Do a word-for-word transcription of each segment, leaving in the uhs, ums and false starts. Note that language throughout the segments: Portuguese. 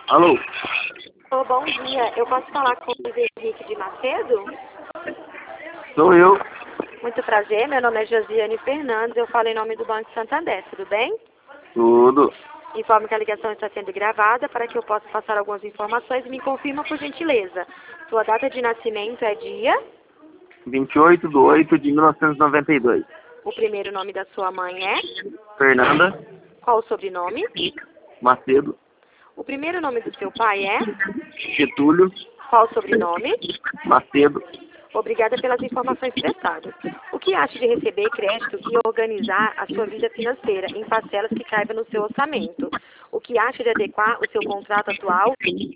Alô? Ô, bom dia. Eu posso falar com o Luiz Henrique de Macedo? Sou eu. Muito prazer. Meu nome é Josiane Fernandes. Eu falo em nome do Banco Santander. Tudo bem? Tudo. Informo que a ligação está sendo gravada para que eu possa passar algumas informações e me confirma, por gentileza. Sua data de nascimento é dia? vinte e oito de oito de mil novecentos e noventa e dois. O primeiro nome da sua mãe é? Fernanda Qual o sobrenome? Macedo. O primeiro nome do seu pai é? Getúlio Qual o sobrenome? Macedo. Obrigada pelas informações prestadas. O que acha de receber crédito e organizar a sua vida financeira em parcelas que caibam no seu orçamento? O que acha de adequar o seu contrato atual?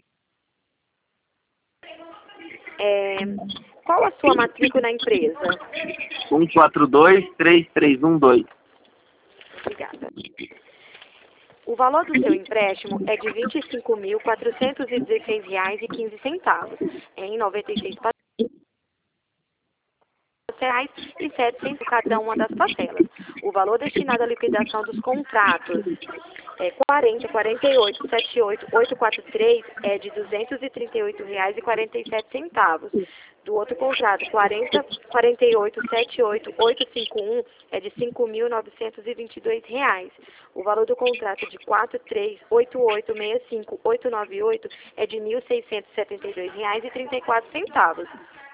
É, qual a sua matrícula na empresa? um quatro dois, três três um dois. Obrigada. O valor do seu empréstimo é de vinte e cinco mil, quatrocentos e dezesseis reais e quinze centavos, em noventa e seis reais e sete centavos cada uma das parcelas. O valor destinado à liquidação dos contratos é quarenta, quarenta e oito, setenta e oito, oitocentos e quarenta e três é de duzentos e trinta e oito reais e quarenta e sete centavos. Do outro contrato, quarenta, quarenta e oito, setenta e oito, oitocentos e cinquenta e um é de cinco mil novecentos e vinte e dois reais. O valor do contrato de quatro três oito oito seis cinco oito nove oito é de mil seiscentos e setenta e dois reais e trinta e quatro centavos.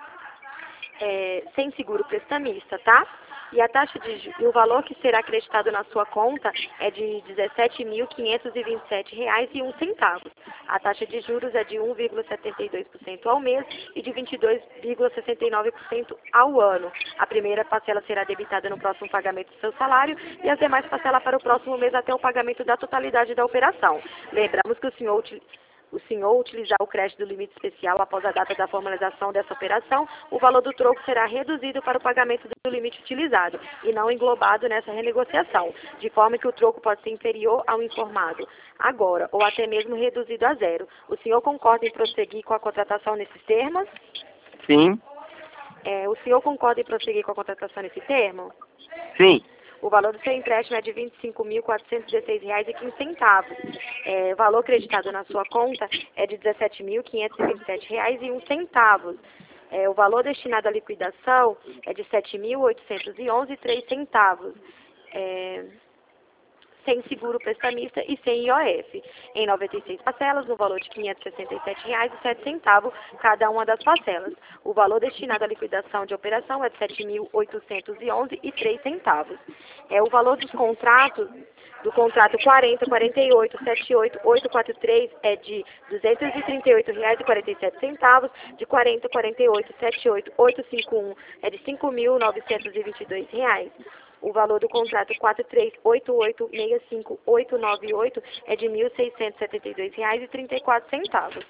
É, sem seguro prestamista, tá? E a taxa de ju- e o valor que será acreditado na sua conta é de dezessete mil quinhentos e vinte e sete reais e um centavo. A taxa de juros é de um vírgula setenta e dois por cento ao mês e de vinte e dois vírgula sessenta e nove por cento ao ano. A primeira parcela será debitada no próximo pagamento do seu salário e as demais parcelas para o próximo mês até o pagamento da totalidade da operação. Lembramos que o senhor utiliza o senhor utilizar o crédito do limite especial após a data da formalização dessa operação, o valor do troco será reduzido para o pagamento do limite utilizado e não englobado nessa renegociação, de forma que o troco pode ser inferior ao informado agora ou até mesmo reduzido a zero. O senhor concorda em prosseguir com a contratação nesses termos? Sim. É, o senhor concorda em prosseguir com a contratação nesse termo? Sim. O valor do seu empréstimo é de vinte e cinco mil, quatrocentos e dezesseis reais e quinze centavos. É, o valor acreditado na sua conta é de dezessete mil, quinhentos e vinte e sete reais e um centavo. É, o valor destinado à liquidação é de sete mil, oitocentos e onze reais e três centavos. É, sem seguro prestamista e sem I O F, em noventa e seis parcelas, no valor de quinhentos e sessenta e sete reais e sete centavos cada uma das parcelas. O valor destinado à liquidação de operação é de sete mil, oitocentos e onze reais e três centavos. É, o valor dos contratos, do contrato quarenta, quarenta e oito, setenta e oito, oitocentos e quarenta e três é de duzentos e trinta e oito reais e quarenta e sete centavos, de quarenta, quarenta e oito, setenta e oito, oitocentos e cinquenta e um é de cinco mil novecentos e vinte e dois reais. O valor do contrato quatro três oito oito seis cinco oito nove oito é de mil seiscentos e setenta e dois reais e trinta e quatro centavos.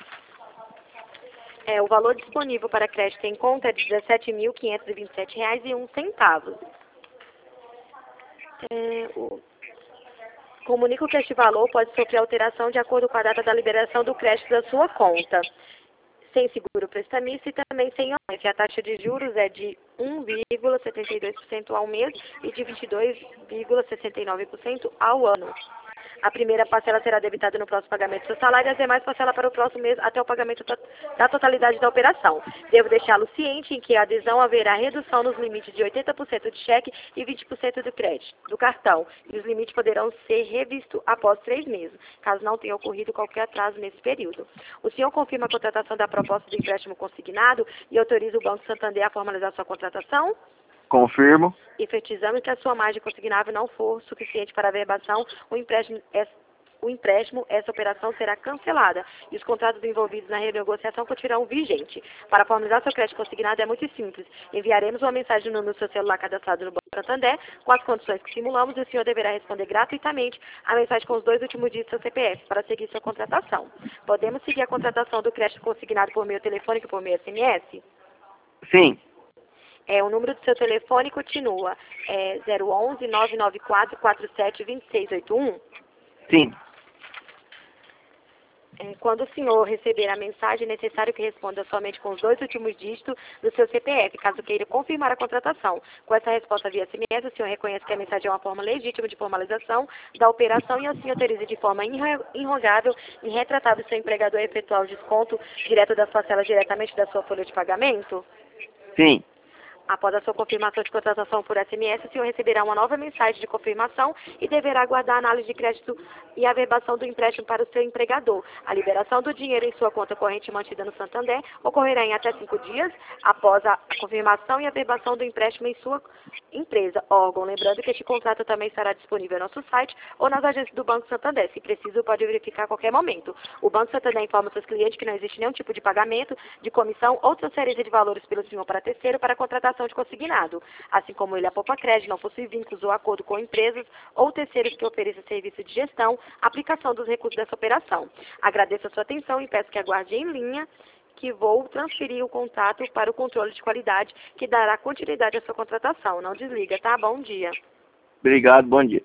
É, o valor disponível para crédito em conta é de dezessete mil, quinhentos e vinte e sete reais e um centavo. É, o... Comunico que este valor pode sofrer alteração de acordo com a data da liberação do crédito da sua conta, sem seguro prestamista e também sem I O F. A taxa de juros é de um vírgula setenta e dois por cento ao mês e de vinte e dois vírgula sessenta e nove por cento ao ano. A primeira parcela será debitada no próximo pagamento do seu salário e as demais parcelas para o próximo mês até o pagamento da totalidade da operação. Devo deixá-lo ciente em que a adesão haverá redução nos limites de oitenta por cento de cheque e vinte por cento do crédito, do cartão, e os limites poderão ser revistos após três meses, caso não tenha ocorrido qualquer atraso nesse período. O senhor confirma a contratação da proposta do empréstimo consignado e autoriza o Banco Santander a formalizar sua contratação? Confirmo. Enfatizamos que a sua margem consignável não for suficiente para a verbação, o empréstimo, é, o empréstimo, essa operação será cancelada e os contratos envolvidos na renegociação continuarão vigentes. Para formalizar seu crédito consignado é muito simples. Enviaremos uma mensagem no, no seu celular cadastrado no Banco Santander com as condições que simulamos e o senhor deverá responder gratuitamente a mensagem com os dois últimos dígitos do seu C P F para seguir sua contratação. Podemos seguir a contratação do crédito consignado por meio telefônico e por meio S M S? Sim. É, o número do seu telefone continua é, zero onze, nove nove quatro, quatro sete, dois seis oito um? Sim. É, quando o senhor receber a mensagem, é necessário que responda somente com os dois últimos dígitos do seu C P F, caso queira confirmar a contratação. Com essa resposta via S M S, o senhor reconhece que a mensagem é uma forma legítima de formalização da operação e assim autoriza de forma irrogável e retratável o seu empregador a efetuar o desconto direto das parcelas diretamente da sua folha de pagamento? Sim. Após a sua confirmação de contratação por S M S, o senhor receberá uma nova mensagem de confirmação e deverá aguardar a análise de crédito e a averbação do empréstimo para o seu empregador. A liberação do dinheiro em sua conta corrente mantida no Santander ocorrerá em até cinco dias após a confirmação e averbação do empréstimo em sua empresa, órgão. Lembrando que este contrato também estará disponível no nosso site ou nas agências do Banco Santander. Se preciso, pode verificar a qualquer momento. O Banco Santander informa seus clientes que não existe nenhum tipo de pagamento, de comissão ou transferência de valores pelo senhor para terceiro para a contratação de consignado. Assim como ele, a Poupa Crédito não possui vínculos ou acordo com empresas ou terceiros que ofereçam serviço de gestão, aplicação dos recursos dessa operação. Agradeço a sua atenção e peço que aguarde em linha que vou transferir o contato para o controle de qualidade que dará continuidade à sua contratação. Não desliga, tá? Bom dia. Obrigado, bom dia.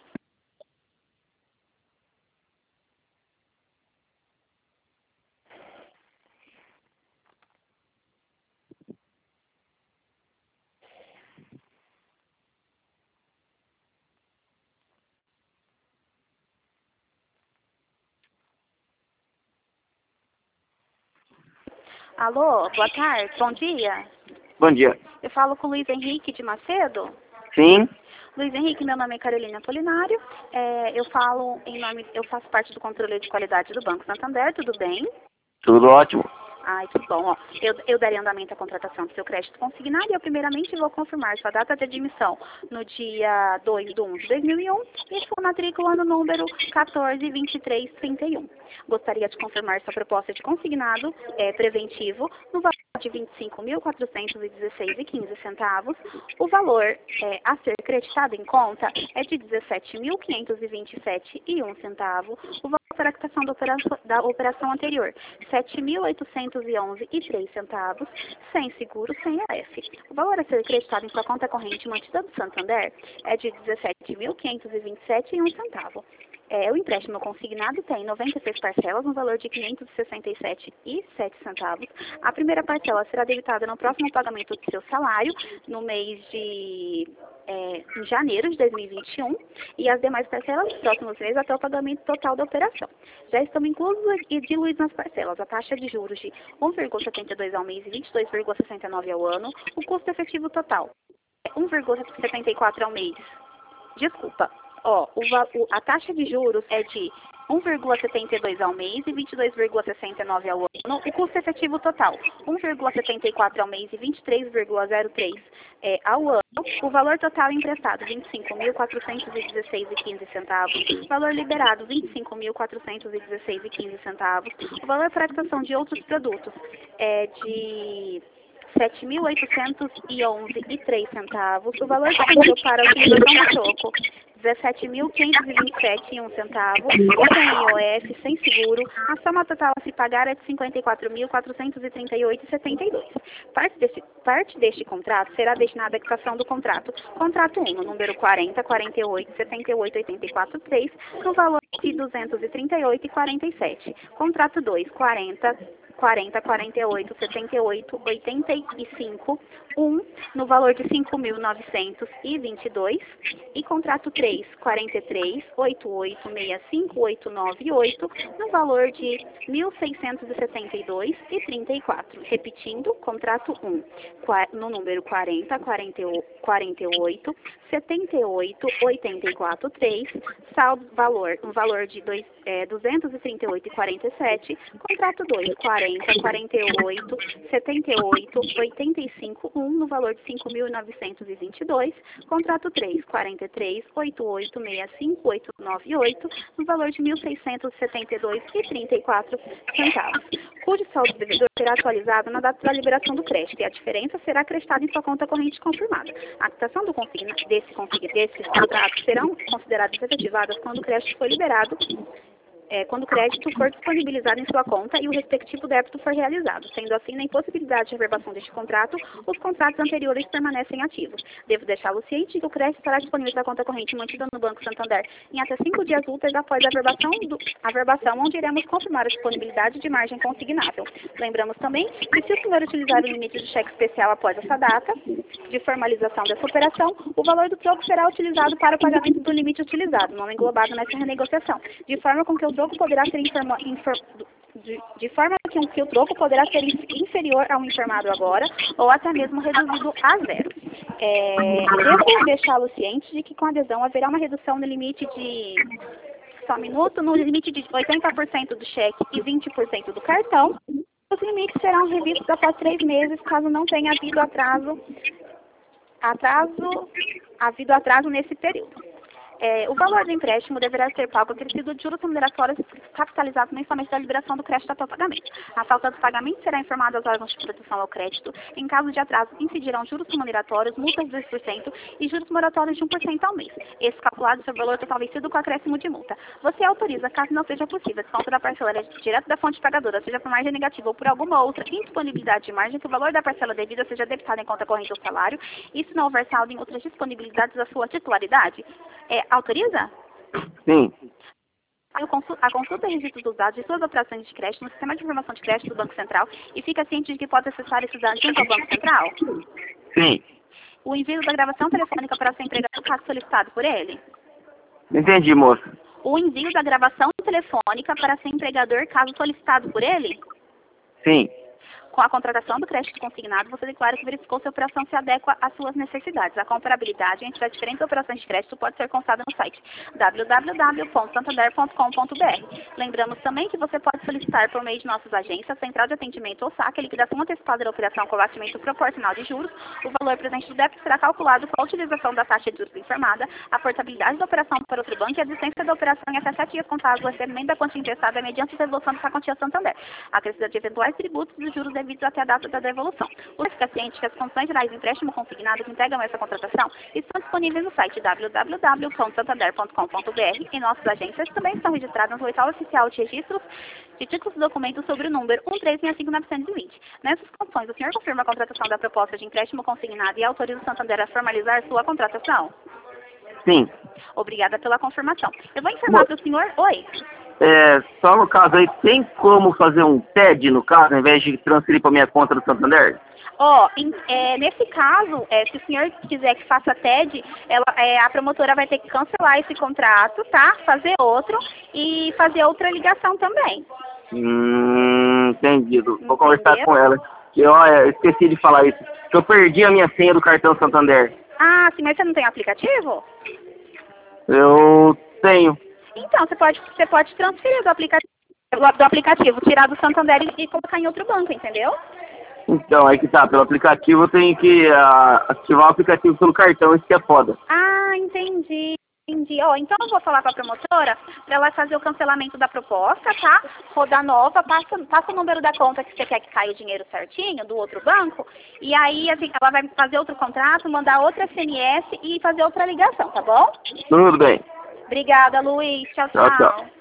Alô, boa tarde, bom dia. Bom dia. Eu falo com o Luiz Henrique de Macedo. Sim. Luiz Henrique, meu nome é Carolina Polinário. É, eu falo em nome, eu faço parte do controle de qualidade do Banco Santander, tudo bem? Tudo ótimo. Ai, tudo bom. Ó, eu, eu darei andamento à contratação do seu crédito consignado e eu primeiramente vou confirmar sua data de admissão no dia dois de um de dois mil e um e sua matrícula no número quatorze, vinte e três, trinta e um. Gostaria de confirmar sua proposta de consignado é, preventivo no valor de vinte e cinco mil, quatrocentos e dezesseis reais e quinze centavos. O valor é, a ser creditado em conta é de dezessete mil, quinhentos e vinte e sete reais e um centavo. O valor para a quitação da operação, da operação anterior, sete mil, oitocentos e onze reais e três centavos, sem seguro, sem A F. O valor a ser creditado em sua conta corrente mantida do Santander é de dezessete mil, quinhentos e vinte e sete reais e um centavo. É, o empréstimo consignado tem noventa e seis parcelas no valor de quinhentos e sessenta e sete reais e sete centavos. A primeira parcela será debitada no próximo pagamento do seu salário, no mês de é, em janeiro de dois mil e vinte e um, e as demais parcelas nos próximos meses até o pagamento total da operação. Já estão inclusos e diluídos nas parcelas a taxa de juros de um vírgula setenta e dois ao mês e vinte e dois vírgula sessenta e nove ao ano, o custo efetivo total é um vírgula setenta e quatro ao mês. Desculpa. Ó, o, o, a taxa de juros é de um vírgula setenta e dois ao mês e vinte e dois vírgula sessenta e nove ao ano. O custo efetivo total, um vírgula setenta e quatro ao mês e vinte e três vírgula zero três é, ao ano. O valor total emprestado, vinte e cinco mil, quatrocentos e dezesseis reais e quinze centavos. Valor liberado, vinte e cinco mil, quatrocentos e dezesseis reais e quinze centavos. O valor para a quitação de outros produtos é de sete mil, oitocentos e onze reais e três centavos. O valor disponível para a utilização do troco, dezessete mil, quinhentos e vinte e sete reais e um centavo, sem I O F, sem seguro. A soma total a se pagar é de cinquenta e quatro mil, quatrocentos e trinta e oito reais e setenta e dois centavos. Parte deste, parte deste contrato será destinada à quitação do contrato. Contrato um, no número quarenta, quarenta e oito, setenta e oito, oitenta e quatro, três, no valor de duzentos e trinta e oito reais e quarenta e sete centavos. Contrato dois, quarenta, quarenta, quarenta e oito, setenta e oito, oitenta e cinco, um, no valor de cinco mil novecentos e vinte e dois reais. E contrato três, quarenta e três, oitenta e oito, sessenta e cinco, oitocentos e noventa e oito, no valor de mil seiscentos e setenta e dois reais e trinta e quatro centavos. Repetindo, contrato um, no número quarenta, quarenta e oito, setenta e oito, oitenta e quatro, três, saldo valor, um valor de dois, é, duzentos e trinta e oito reais e quarenta e sete centavos. Contrato dois, quarenta, quarenta e oito, setenta e oito, oitenta e cinco, um, no valor de cinco mil novecentos e vinte e dois reais. Contrato três, quarenta e três, oitenta e oito, sessenta e cinco, oitocentos e noventa e oito, no valor de mil seiscentos e setenta e dois reais e trinta e quatro centavos. Cujo saldo do devedor será atualizado na data da liberação do crédito e a diferença será acreditada em sua conta corrente confirmada. A quitação do consigna, desse, desses contratos serão consideradas efetivadas quando o crédito for liberado é, quando o crédito for disponibilizado em sua conta e o respectivo débito for realizado. Sendo assim, na impossibilidade de reverbação deste contrato, os contratos anteriores permanecem ativos. Devo deixá-lo ciente de que o crédito estará disponível na conta corrente mantida no Banco Santander em até cinco dias úteis após a averbação, do, a averbação, onde iremos confirmar a disponibilidade de margem consignável. Lembramos também que, se o senhor utilizar o limite de cheque especial após essa data de formalização dessa operação, o valor do troco será utilizado para o pagamento do limite utilizado, não englobado nessa renegociação, de forma com que o troco poderá ser informa, infor, de, de forma que, que o troco poderá ser inferior ao informado agora, ou até mesmo reduzido a zero. É, devo deixá-lo ciente de que, com a adesão, haverá uma redução no limite de... Só um minuto, no limite de oitenta por cento do cheque e vinte por cento do cartão. Os limites serão revistos após três meses, caso não tenha havido atraso, atraso, havido atraso nesse período. É, o valor do empréstimo deverá ser pago acrescido de juros remuneratórios capitalizados mensalmente da liberação do crédito até o pagamento. A falta do pagamento será informada aos órgãos de proteção ao crédito. Em caso de atraso, incidirão juros remuneratórios, multas de dois por cento e juros moratórios de um por cento ao mês. Esse calculado sobre o valor total vencido com acréscimo de multa. Você autoriza, caso não seja possível, a desconto da parcela direto da fonte pagadora, seja por margem negativa ou por alguma outra indisponibilidade de margem, que o valor da parcela devida seja debitado em conta corrente ou salário, e se não houver saldo em outras disponibilidades da sua titularidade. É, autoriza? Sim. A consulta e registro dos dados de suas operações de crédito no Sistema de Informação de Crédito do Banco Central e fica ciente de que pode acessar esses dados junto ao Banco Central? Sim. O envio da gravação telefônica para ser empregado caso solicitado por ele? Entendi, moça. O envio da gravação telefônica para ser empregador caso solicitado por ele? Sim. Com a contratação do crédito consignado, você declara que verificou se a operação se adequa às suas necessidades. A comparabilidade entre as diferentes operações de crédito pode ser constada no site w w w ponto santander ponto com ponto b r. Lembramos também que você pode solicitar por meio de nossas agências, central de atendimento ou saque, a liquidação antecipada da operação com abatimento proporcional de juros. O valor presente do débito será calculado com a utilização da taxa de juros informada, a portabilidade da operação para outro banco e a existência da operação em até sete dias contados do recebimento da quantia emprestada mediante resolução dessa quantia Santander. Acrescida de eventuais tributos e juros devidos até a data da devolução. Você fica ciente que as condições gerais do empréstimo consignado que integram essa contratação estão disponíveis no site w w w ponto santander ponto com ponto b r e nossas agências também estão registradas no portal oficial de registros de títulos e documentos sobre o número um três seis cinco nove dois zero. Nessas condições, o senhor confirma a contratação da proposta de empréstimo consignado e autoriza o Santander a formalizar sua contratação? Sim. Obrigada pela confirmação. Eu vou informar para o senhor... Oi. É, só no caso aí, tem como fazer um T E D, no caso, ao invés de transferir para minha conta do Santander? Ó, oh, é, nesse caso, é, se o senhor quiser que faça T E D, ela, é, a promotora vai ter que cancelar esse contrato, tá? Fazer outro e fazer outra ligação também. Hum, entendido. Vou Entendeu? conversar com ela. Eu, olha, esqueci de falar isso. Que eu perdi a minha senha do cartão Santander. Ah, sim, mas você não tem aplicativo? Eu tenho. Então, você pode, você pode transferir do aplicativo, do aplicativo, tirar do Santander e, e colocar em outro banco, entendeu? Então, aí que tá. Pelo aplicativo eu tenho que uh, ativar o aplicativo pelo cartão, isso que é foda. Ah, entendi. Entendi. Ó, então eu vou falar com a promotora para ela fazer o cancelamento da proposta, tá? Rodar nova, passa, passa o número da conta que você quer que caia o dinheiro certinho, do outro banco, e aí assim, ela vai fazer outro contrato, mandar outra S M S e fazer outra ligação, tá bom? Tudo bem. Obrigada, Luiz. Tchau, tchau. Tchau, tchau.